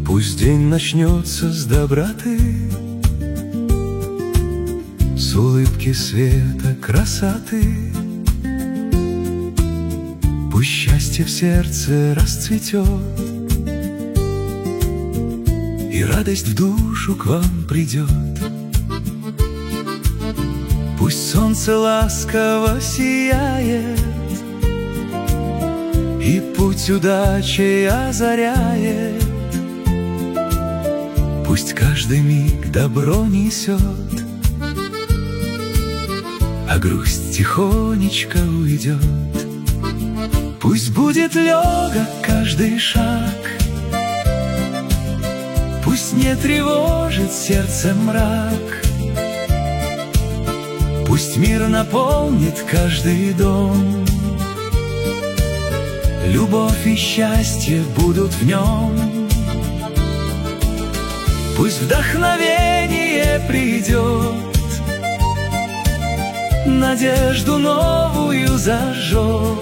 Пусть день начнется с доброты, с улыбки света, красоты. Пусть счастье в сердце расцветет, и радость в душу к вам придет. Пусть солнце ласково сияет, и путь удачи озаряет. Пусть каждый миг добро несет, а грусть тихонечко уйдет. Пусть будет легок каждый шаг, пусть не тревожит сердце мрак. Пусть мир наполнит каждый дом, любовь и счастье будут в нем. Пусть вдохновение придет, надежду новую зажжет.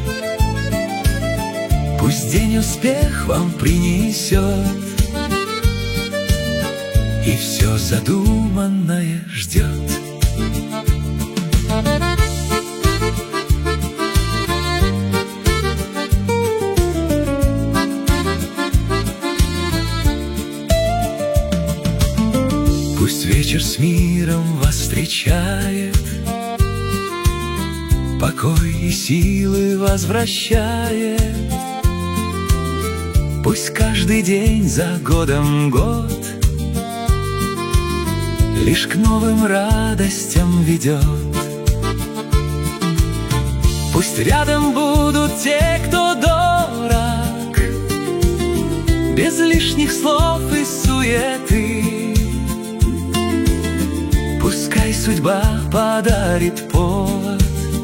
Пусть день успех вам принесет, и все задуманное ждет. Пусть вечер с миром вас встречает, покой и силы возвращает. Пусть каждый день за годом год лишь к новым радостям ведет. Пусть рядом будут те, кто дорог, без лишних слов и суеты. Пускай судьба подарит повод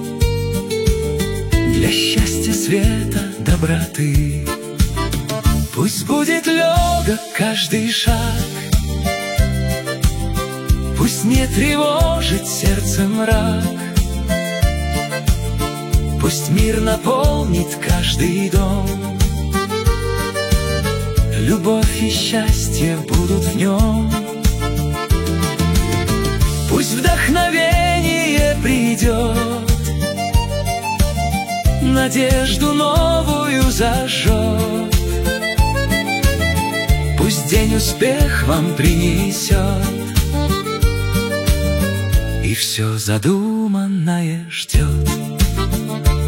для счастья, света, доброты. Пусть будет легок каждый шаг, пусть не тревожит сердце мрак. Пусть мир наполнит каждый дом, любовь и счастье будут в нем. Пусть вдохновение придет, надежду новую зажжет. Пусть день успех вам принесет, и все задуманное ждет.